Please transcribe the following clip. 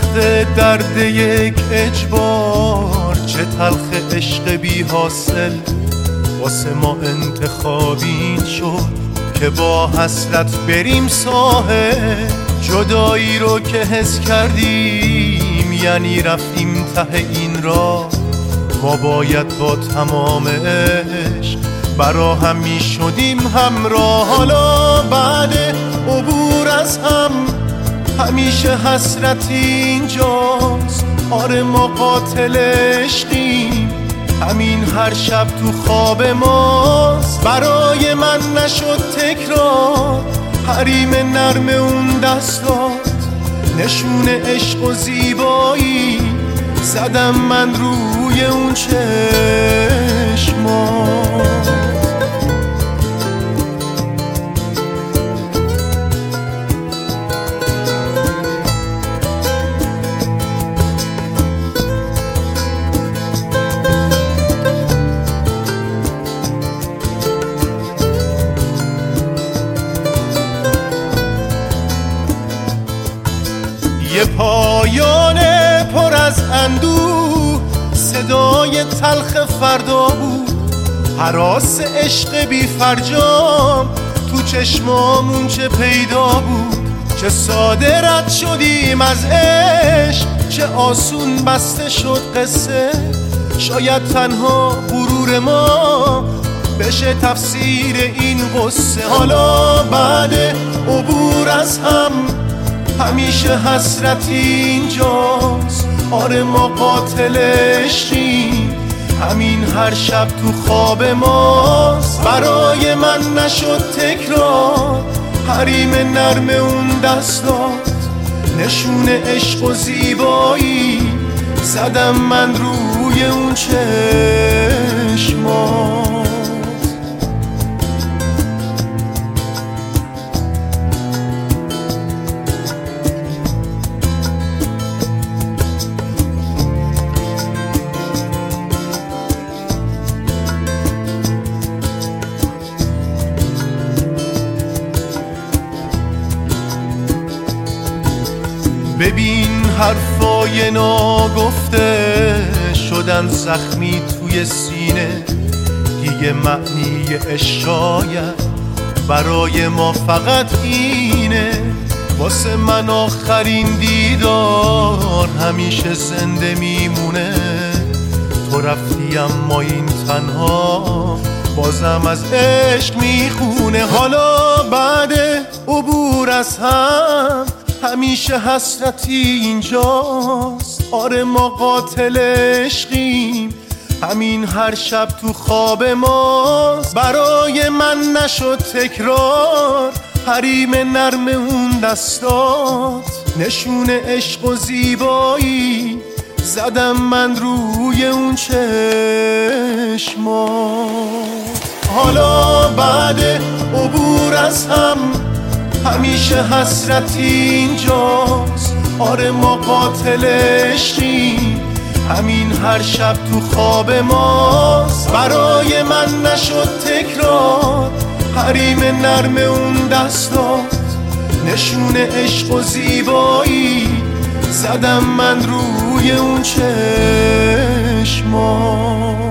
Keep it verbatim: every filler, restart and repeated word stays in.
وقت درد یک اجبار، چه تلخ عشق بی حاصل واسه ما انتخابین شد که با حسرت بریم ساحل. جدایی رو که حس کردیم یعنی رفتیم ته این راه، ما باید با تمام عشق برا هم می شدیم همراه. حالا بعد عبور از هم همیشه حسرت اینجاست. آره ما قاتل عشقیم، همین هر شب تو خواب ماست. برای من نشد تکرار حریم نرم اون دستات، نشون عشق و زیبایی زدم من روی اون چشمات. یه پایان پر از اندوه، صدای تلخ فردا بود، هراس عشق بی فرجام تو چشمامون چه پیدا بود. چه ساده رد شدیم از عشق، چه آسون بسته شد قصه. شاید تنها غرور ما بشه تفسیر این قصه. حالا بعد عبور از هم همیشه حسرت اینجاست. آره ما قاتل عشقیم، همین هر شب تو خواب ماست. برای من نشد تکرار حریم نرم اون دستات، نشون عشق و زیبایی زدم من روی اون چشمات. ببین حرفای ناگفته شدن زخمی توی سینه، دیگه معنی عشق شاید برای ما فقط اینه. واسه من آخرین دیدار همیشه زنده میمونه. تو رفتی اما این تنها بازم از عشق میخونه. حالا بعد عبور از هم همیشه حسرتی اینجاست. آره ما قاتل عشقیم، همین هر شب تو خواب ماست. برای من نشد تکرار حریم نرم اون دستات، نشون عشق و زیبایی زدم من روی اون چشمات. حالا بعد عبور از هم همیشه حسرتی اینجاست. آره ما قاتل عشقیم، همین هر شب تو خواب ماست. برای من نشد تکرار حریم نرم اون دستات، نشون عشق و زیبایی زدم من روی اون چشمات.